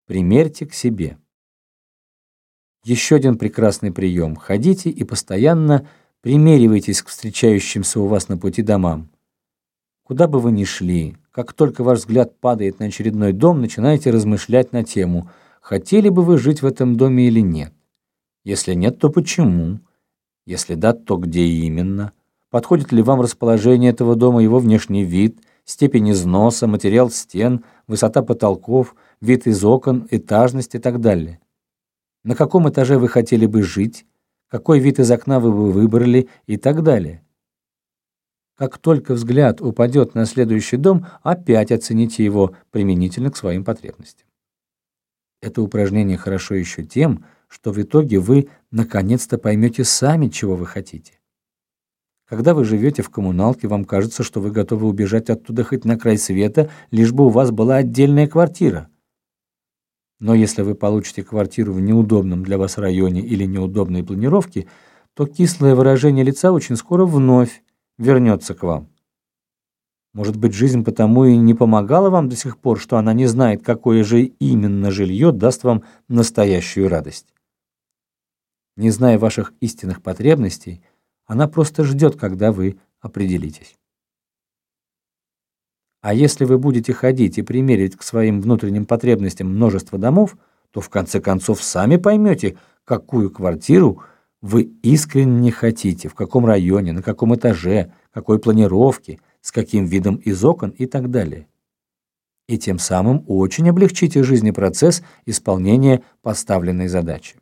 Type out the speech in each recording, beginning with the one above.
Примерьте к себе. Еще один прекрасный прием. Ходите и постоянно примеривайтесь к встречающимся у вас на пути домам. Куда бы вы ни шли, как только ваш взгляд падает на очередной дом, начинаете размышлять на тему, хотели бы вы жить в этом доме или нет. Если нет, то почему? Если да, то где именно? Подходит ли вам расположение этого дома, его внешний вид, степень износа, материал стен, высота потолков, вид из окон, этажность и так далее? На каком этаже вы хотели бы жить, какой вид из окна вы бы выбрали и так далее? Как только взгляд упадет на следующий дом, опять оцените его применительно к своим потребностям. Это упражнение хорошо еще тем, что в итоге вы наконец-то поймете сами, чего вы хотите. Когда вы живете в коммуналке, вам кажется, что вы готовы убежать оттуда хоть на край света, лишь бы у вас была отдельная квартира. Но если вы получите квартиру в неудобном для вас районе или неудобной планировке, то кислое выражение лица очень скоро вновь вернется к вам. Может быть, жизнь потому и не помогала вам до сих пор, что она не знает, какое же именно жилье даст вам настоящую радость. Не зная ваших истинных потребностей, она просто ждет, когда вы определитесь. А если вы будете ходить и примерить к своим внутренним потребностям множество домов, то в конце концов сами поймете, какую квартиру вы искренне хотите, в каком районе, на каком этаже, какой планировке, с каким видом из окон и так далее. И тем самым очень облегчите жизнь и процесс исполнения поставленной задачи.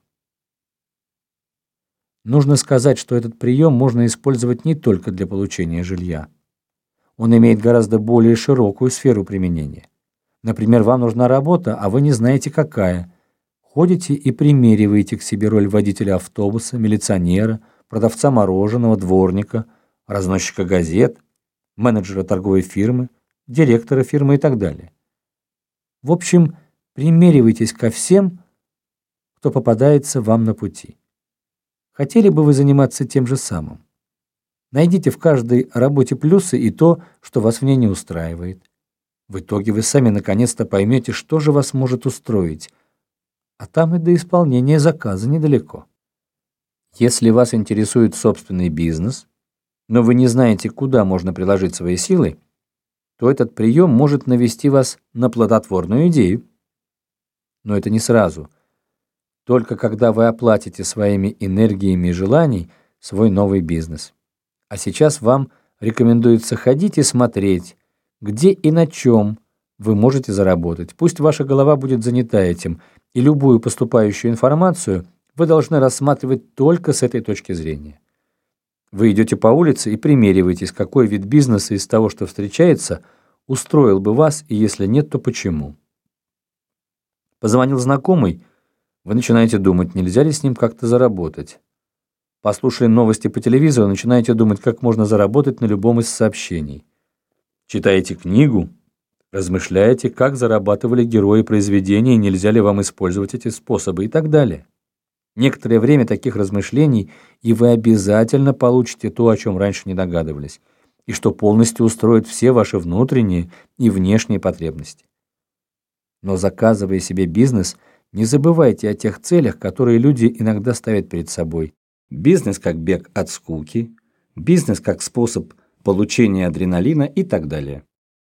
Нужно сказать, что этот прием можно использовать не только для получения жилья. Он имеет гораздо более широкую сферу применения. Например, вам нужна работа, а вы не знаете какая. Ходите и примериваете к себе роль водителя автобуса, милиционера, продавца мороженого, дворника, разносчика газет, менеджера торговой фирмы, директора фирмы и так далее. В общем, примеривайтесь ко всем, кто попадается вам на пути. Хотели бы вы заниматься тем же самым? Найдите в каждой работе плюсы и то, что вас в ней не устраивает. В итоге вы сами наконец-то поймете, что же вас может устроить, а там и до исполнения заказа недалеко. Если вас интересует собственный бизнес, но вы не знаете, куда можно приложить свои силы, то этот прием может навести вас на плодотворную идею. Но это не сразу. Только когда вы оплатите своими энергиями и желаниями свой новый бизнес. А сейчас вам рекомендуется ходить и смотреть, где и на чем вы можете заработать. Пусть ваша голова будет занята этим, и любую поступающую информацию вы должны рассматривать только с этой точки зрения. Вы идете по улице и примериваетесь, какой вид бизнеса из того, что встречается, устроил бы вас, и если нет, то почему. Позвонил знакомый, вы начинаете думать, нельзя ли с ним как-то заработать. Послушали новости по телевизору, начинаете думать, как можно заработать на любом из сообщений. Читаете книгу, размышляете, как зарабатывали герои произведения, нельзя ли вам использовать эти способы и так далее. Некоторое время таких размышлений, и вы обязательно получите то, о чем раньше не догадывались, и что полностью устроит все ваши внутренние и внешние потребности. Но заказывая себе бизнес, не забывайте о тех целях, которые люди иногда ставят перед собой. Бизнес как бег от скуки, бизнес как способ получения адреналина и так далее.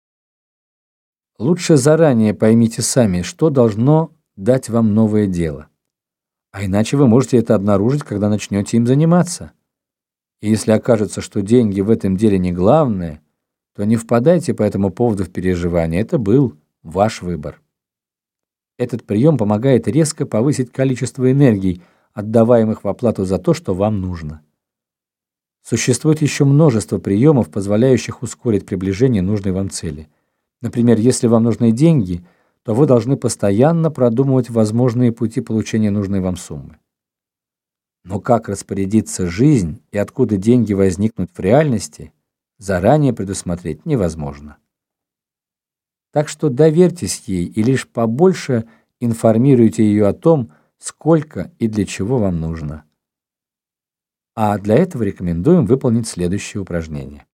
Лучше заранее поймите сами, что должно дать вам новое дело. А иначе вы можете это обнаружить, когда начнете им заниматься. И если окажется, что деньги в этом деле не главное, то не впадайте по этому поводу в переживания. Это был ваш выбор. Этот прием помогает резко повысить количество энергии, отдаваемых в оплату за то, что вам нужно. Существует еще множество приемов, позволяющих ускорить приближение нужной вам цели. Например, если вам нужны деньги, то вы должны постоянно продумывать возможные пути получения нужной вам суммы. Но как распорядиться жизнь и откуда деньги возникнут в реальности, заранее предусмотреть невозможно. Так что доверьтесь ей и лишь побольше информируйте ее о том, сколько и для чего вам нужно. А для этого рекомендуем выполнить следующее упражнение.